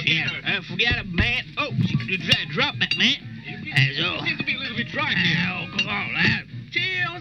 Forget it, man. Oh, drop that, man. It seems to be a little bit dry here. Oh, come on, Cheers.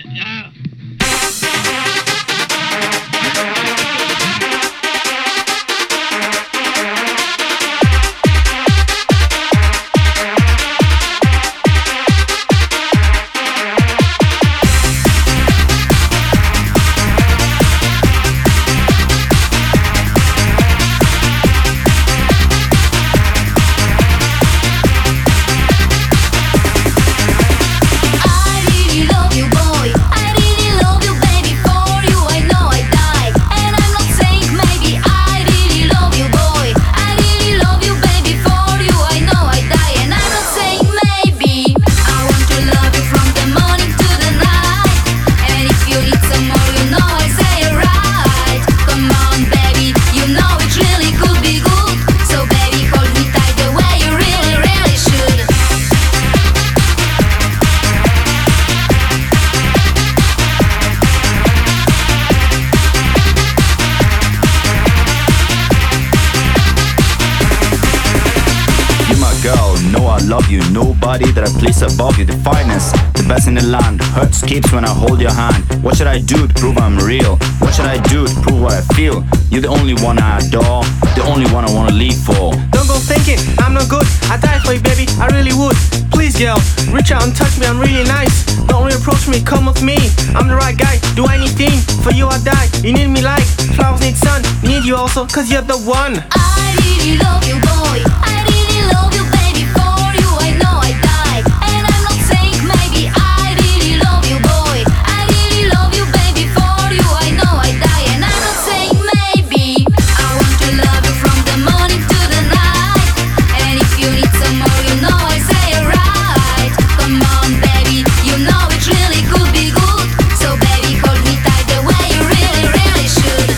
Love you, nobody that I place above you. The finest, the best in the land. Heart skips when I hold your hand. What should I do to prove I'm real? What should I do to prove what I feel? You're the only one I adore, the only one I wanna live for. Don't go thinking I'm not good. I die for you, baby, I really would. Please, girl, reach out and touch me, I'm really nice. Don't reapproach me, come with me. I'm the right guy, do anything. For you I die, you need me like flowers need sun. Need you also, cause you're the one. I really love you, boy. I really love you, baby. For you I know I die. And I'm not saying maybe. I really love you, boy. I really love you, baby. For you I know I die. And I'm not saying maybe. I want to love you from the morning to the night. And if you need some more, you know I say alright. Come on, baby, you know it really could be good. So baby, hold me tight the way you really, really should.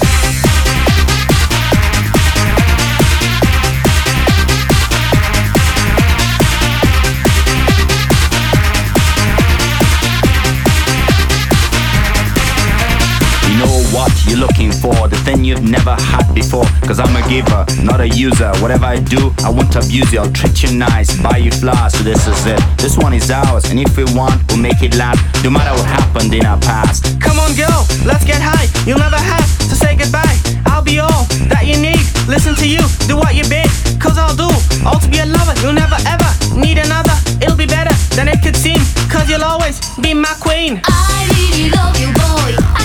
What you're looking for, the thing you've never had before. Cause I'm a giver, not a user. Whatever I do, I won't abuse you. I'll treat you nice, buy you flowers, so this is it. This one is ours, and if we want, we'll make it last. No matter what happened in our past. Come on, girl, let's get high. You'll never have to say goodbye. I'll be all that you need. Listen to you, do what you bid. Cause I'll do all to be a lover. You'll never ever need another. It'll be better than it could seem. Cause you'll always be my queen. I really love you, boy.